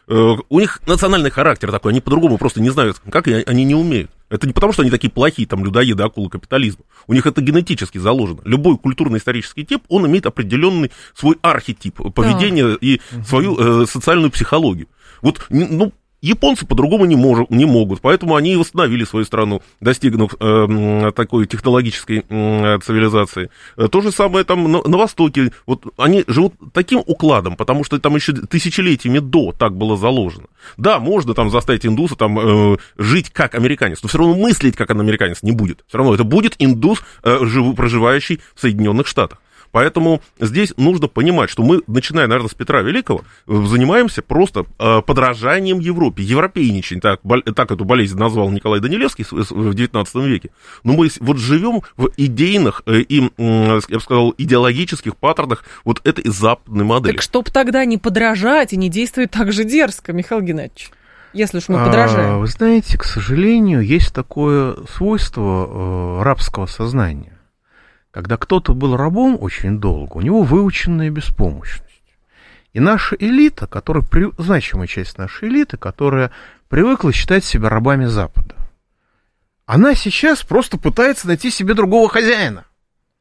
У них национальный характер такой, они по-другому просто не знают, как, и они не умеют. Это не потому, что они такие плохие, там, людоеды, акулы капитализма. У них это генетически заложено. Любой культурно-исторический тип, он имеет определенный свой архетип поведения да. и угу. свою э, социальную психологию. Вот, ну, японцы по-другому не, мож, не могут, поэтому они и восстановили свою страну, достигнув э, такой технологической э, цивилизации. То же самое там на, на Востоке. Вот они живут таким укладом, потому что там еще тысячелетиями до так было заложено. Да, можно там заставить индуса там, э, жить как американец, но все равно мыслить как американец не будет. Все равно это будет индус, э, жив, проживающий в Соединенных Штатах. Поэтому здесь нужно понимать, что мы, начиная, наверное, с Петра Великого, занимаемся просто э, подражанием Европе, европейничанием, так, так эту болезнь назвал Николай Данилевский в девятнадцатом веке. Но мы вот живем в идейных э, и, э, я бы сказал, идеологических паттернах вот этой западной модели. Так чтоб тогда не подражать и не действовать так же дерзко, Михаил Геннадьевич, если уж мы подражаем. А, вы знаете, к сожалению, есть такое свойство э, рабского сознания. Когда кто-то был рабом очень долго, у него выученная беспомощность. И наша элита, которая, значимая часть нашей элиты, которая привыкла считать себя рабами Запада, она сейчас просто пытается найти себе другого хозяина.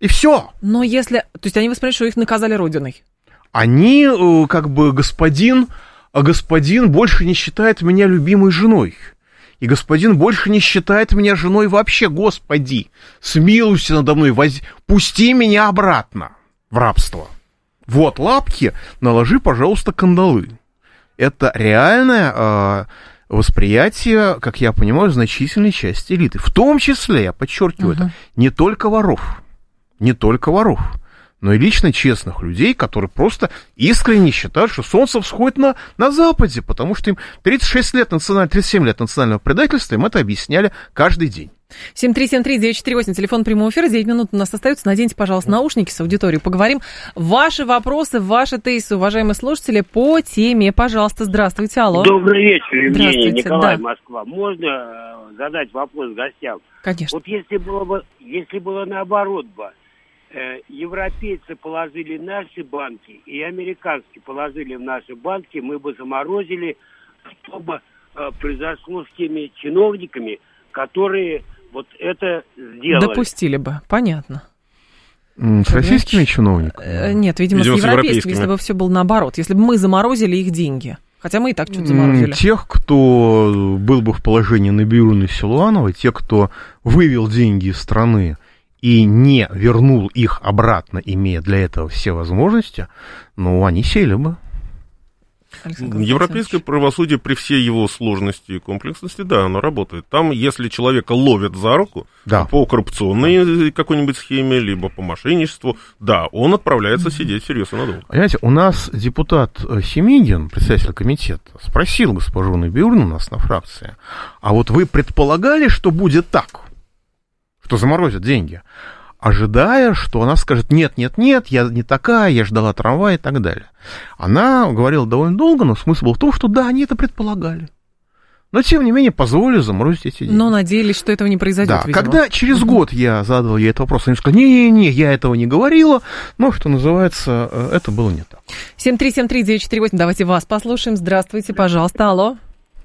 И все. Но если... То есть они воспринимают, что их наказали Родиной? Они, как бы, господин, господин больше не считает меня любимой женой. И господин больше не считает меня женой вообще. Господи, смилуйся надо мной, воз... пусти меня обратно в рабство. Вот лапки, наложи, пожалуйста, кандалы. Это реальное э, восприятие, как я понимаю, значительной части элиты. В том числе, я подчеркиваю uh-huh. это, не только воров, не только воров, но и лично честных людей, которые просто искренне считают, что солнце всходит на, на Западе, потому что им тридцать шесть лет, националь... тридцать семь лет национального предательства, им это объясняли каждый день. семь три семь три девять четыре восемь, телефон прямого эфира, девять минут у нас остается. Наденьте, пожалуйста, наушники с аудиторией. Поговорим. Ваши вопросы, ваши тезисы, уважаемые слушатели, по теме. Пожалуйста, здравствуйте, алло. Добрый вечер, Евгений, Николай, да. Москва. Можно задать вопрос гостям? Конечно. Вот если было бы, если было наоборот бы, э, европейцы положили наши банки и американские положили в наши банки, мы бы заморозили, что бы э, произошло с теми чиновниками, которые вот это сделали. Допустили бы, понятно. С российскими чиновниками? Нет, видимо, видимо с, европейскими, с европейскими, если бы все было наоборот. Если бы мы заморозили их деньги. Хотя мы и так что-то заморозили. Тех, кто был бы в положении Набиуллиной Силуановой, те, кто вывел деньги из страны и не вернул их обратно, имея для этого все возможности, ну, они сели бы. Европейское правосудие при всей его сложности и комплексности, да, оно работает. Там, если человека ловят за руку, да, по коррупционной какой-нибудь схеме, либо по мошенничеству, да, он отправляется сидеть серьезно надолго. Понимаете, у нас депутат Семигин, председатель комитета, спросил госпожу Набиуллину у нас на фракции, а вот вы предполагали, что будет так, что заморозят деньги, ожидая, что она скажет, нет, нет, нет, я не такая, я ждала трамвай и так далее. Она говорила довольно долго, но смысл был в том, что да, они это предполагали. Но, тем не менее, позволили заморозить эти деньги. Но надеялись, что этого не произойдет, да, видимо. Когда через uh-huh. год я задал ей этот вопрос, они сказали, не-не-не, я этого не говорила, но, что называется, это было не так. семь три семь три девять четыре восемь, давайте вас послушаем. Здравствуйте, пожалуйста, алло.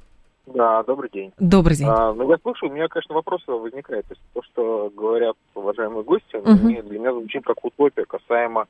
Да, добрый день. Добрый день. А, ну, я слушаю, у меня, конечно, вопросы возникают. То есть то, что говорят уважаемые гости, uh-huh. мне, для меня звучит как утопия касаемо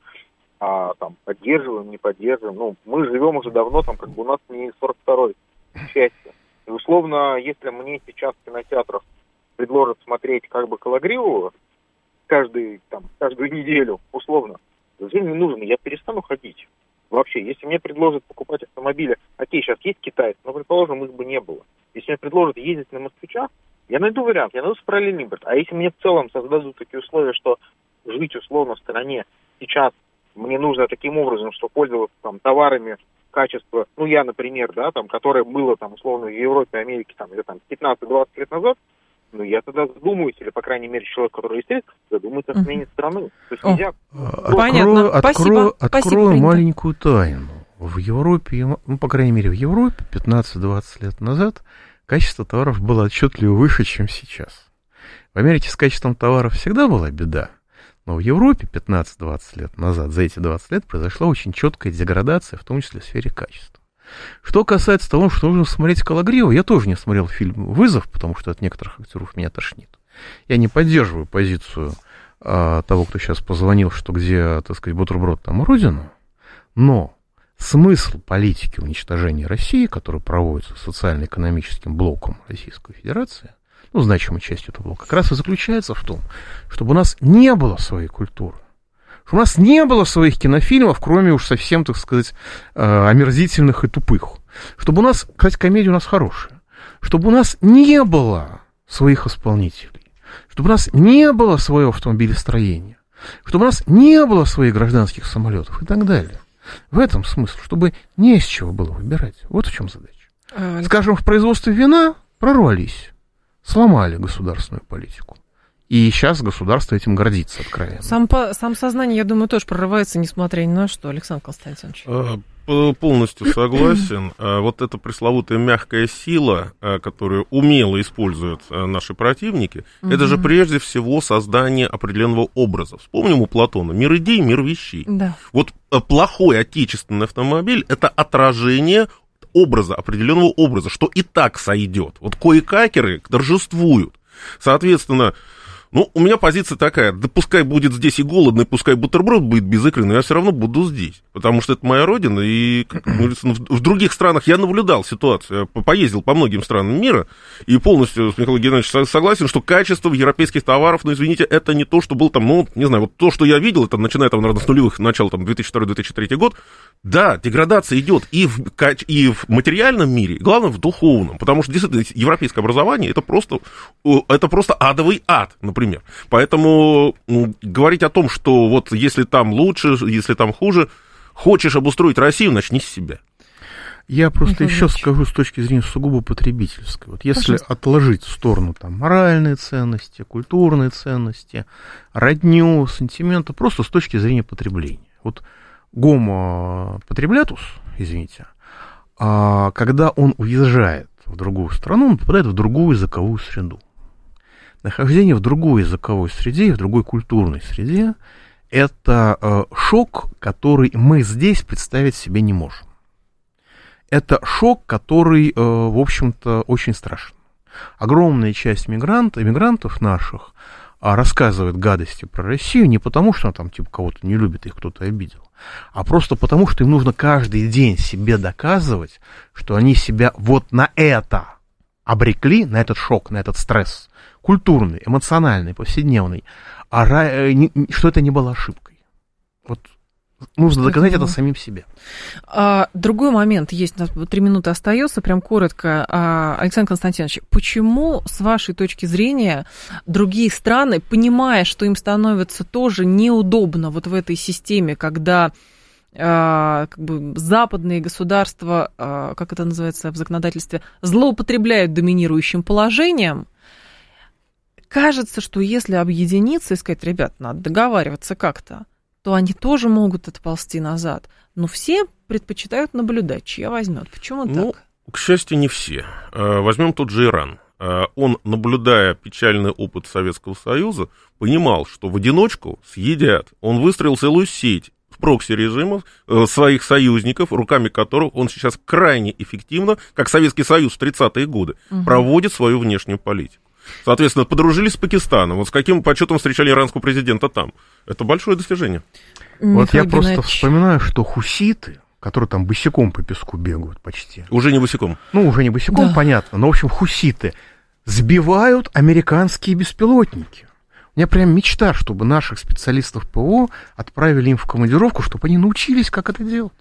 а, там, поддерживаем, не поддерживаем. Ну, мы живем уже давно, там, как бы у нас не сорок второй части. И, условно, если мне сейчас в кинотеатрах предложат смотреть как бы Кологривого каждый, там, каждую неделю, условно, зачем не нужно, я перестану ходить. Вообще, если мне предложат покупать автомобили, окей, сейчас есть китайцы, но, предположим, их бы не было. Если мне предложат ездить на москвичах, я найду вариант, я найду с параллельный выбор. А если мне в целом создадут такие условия, что жить условно в стране сейчас мне нужно таким образом, что пользоваться там товарами качества, ну я, например, да, там, которое было там условно в Европе, Америке, там, где там пятнадцать-двадцать лет назад, ну, я тогда задумаюсь, или, по крайней мере, человек, который есть здесь, задумается о смене страны. То есть нельзя... Понятно, открою, спасибо. Открою спасибо, маленькую тайну. В Европе, ну, по крайней мере, в Европе пятнадцать-двадцать лет назад качество товаров было отчетливо выше, чем сейчас. В Америке с качеством товаров всегда была беда, но в Европе пятнадцать-двадцать лет назад, за эти двадцать лет, произошла очень четкая деградация, в том числе в сфере качества. Что касается того, что нужно смотреть Кологривова, я тоже не смотрел фильм «Вызов», потому что от некоторых актеров меня тошнит. Я не поддерживаю позицию а, того, кто сейчас позвонил, что где, так сказать, бутерброд, там Родина, но смысл политики уничтожения России, который проводится социально-экономическим блоком Российской Федерации, ну, значимой частью этого блока, как раз и заключается в том, чтобы у нас не было своей культуры. У нас не было своих кинофильмов, кроме уж совсем, так сказать, омерзительных и тупых. Чтобы у нас, кстати, комедия у нас хорошая. Чтобы у нас не было своих исполнителей. Чтобы у нас не было своего автомобилестроения. Чтобы у нас не было своих гражданских самолетов и так далее. В этом смысл, чтобы не из чего было выбирать. Вот в чем задача. А, Скажем, в производстве вина прорвались, сломали государственную политику. И сейчас государство этим гордится откровенно. Сам, по, сам сознание, я думаю, тоже прорывается, несмотря ни на что, Александр Константинович. Полностью согласен. Вот эта пресловутая мягкая сила, которую умело используют наши противники, угу. это же прежде всего создание определенного образа. Вспомним у Платона: мир идей, мир вещей. Да. Вот плохой отечественный автомобиль — это отражение образа, определенного образа, что и так сойдет. Вот коекакеры торжествуют. Соответственно, Ну, у меня позиция такая, да пускай будет здесь и голодно, и пускай бутерброд будет без икры, но я все равно буду здесь, потому что это моя родина, и, как говорится, в других странах я наблюдал ситуацию, я поездил по многим странам мира, и полностью с Михаилом Геннадьевичем согласен, что качество европейских товаров, ну, извините, это не то, что было там, ну, не знаю, вот то, что я видел, это начиная там, наверное, с нулевых, начала там две тысячи второй - две тысячи третий год, да, деградация идет и в, и в материальном мире, и, главное, в духовном, потому что, действительно, европейское образование, это просто, это просто адовый ад, например. Например. Поэтому ну, говорить о том, что вот если там лучше, если там хуже, хочешь обустроить Россию, начни с себя. Я просто еще скажу с точки зрения сугубо потребительской. Вот если Пожалуйста. Отложить в сторону там, моральные ценности, культурные ценности, родню, сантименты, просто с точки зрения потребления. Вот гомо потреблятус, извините, когда он уезжает в другую страну, он попадает в другую языковую среду. Нахождение в другой языковой среде, в другой культурной среде – это э, шок, который мы здесь представить себе не можем. Это шок, который, э, в общем-то, очень страшен. Огромная часть мигрантов, мигрантов наших а, рассказывает гадости про Россию не потому, что она там типа кого-то не любит, их кто-то обидел, а просто потому, что им нужно каждый день себе доказывать, что они себя вот на это обрекли, на этот шок, на этот стресс. Культурный, эмоциональный, повседневный, а что это не было ошибкой. Вот нужно доказать это самим себе. А, другой момент есть, у нас три минуты остается, прям коротко. А, Александр Константинович, почему, с вашей точки зрения, другие страны, понимая, что им становится тоже неудобно вот в этой системе, когда а, как бы западные государства, а, как это называется в законодательстве, злоупотребляют доминирующим положением, кажется, что если объединиться и сказать, ребят, надо договариваться как-то, то они тоже могут отползти назад. Но все предпочитают наблюдать, чья возьмет. Почему ну, так? К счастью, не все. Возьмем тот же Иран. Он, наблюдая печальный опыт Советского Союза, понимал, что в одиночку съедят. Он выстроил целую сеть прокси-режимов, своих союзников, руками которых он сейчас крайне эффективно, как Советский Союз в тридцатые годы, угу. проводит свою внешнюю политику. Соответственно, подружились с Пакистаном. Вот с каким почетом встречали иранского президента там. Это большое достижение. Михаил вот я Геннадьевич. Просто вспоминаю, что хуситы, которые там босиком по песку бегают почти. Уже не босиком. Ну, уже не босиком, да. Понятно. Но, в общем, хуситы сбивают американские беспилотники. У меня прям мечта, чтобы наших специалистов ПО отправили им в командировку, чтобы они научились, как это делать.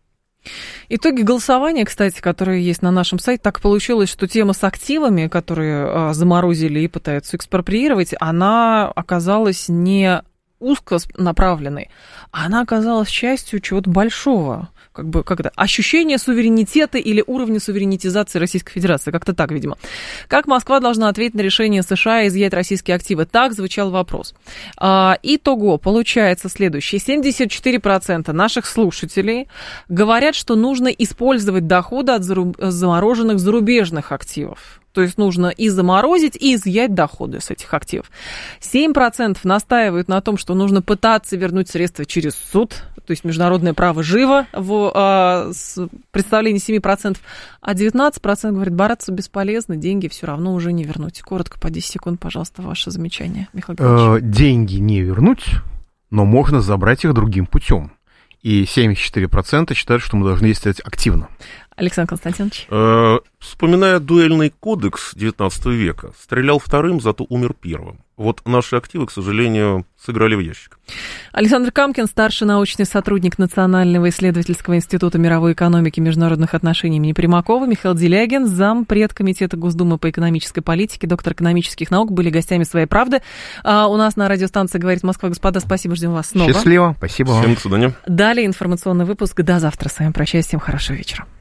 Итоги голосования, кстати, которые есть на нашем сайте, так получилось, что тема с активами, которые а, заморозили и пытаются экспроприировать, она оказалась не узко направленной, а она оказалась частью чего-то большого, как бы как-то ощущение суверенитета или уровня суверенитизации Российской Федерации, как-то так, видимо. Как Москва должна ответить на решение США изъять российские активы? Так звучал вопрос. А, итого получается следующее. семьдесят четыре процента наших слушателей говорят, что нужно использовать доходы от заруб... замороженных зарубежных активов. То есть нужно и заморозить, и изъять доходы с этих активов. семь процентов настаивают на том, что нужно пытаться вернуть средства через суд, то есть международное право живо в а, представлении семь процентов, а девятнадцать процентов говорят, бороться бесполезно, деньги все равно уже не вернуть. Коротко, по десять секунд, пожалуйста, ваше замечание, Михаил Геннадьевич. Деньги не вернуть, но можно забрать их другим путем. И семьдесят четыре процента считают, что мы должны действовать активно. Александр Константинович. Вспоминая дуэльный кодекс девятнадцатого века, стрелял вторым, зато умер первым. Вот наши активы, к сожалению, сыграли в ящик. Александр Камкин, старший научный сотрудник Национального исследовательского института мировой экономики и международных отношений имени Примакова, Михаил Делягин, зампред комитета Госдумы по экономической политике, доктор экономических наук, были гостями «Своей правды». А у нас на радиостанции «Говорит Москва». Господа, спасибо, ждем вас снова. Счастливо, спасибо вам. Всем до свидания. Далее информационный выпуск. До завтра. С вами прощаюсь. Всем хорошего вечера.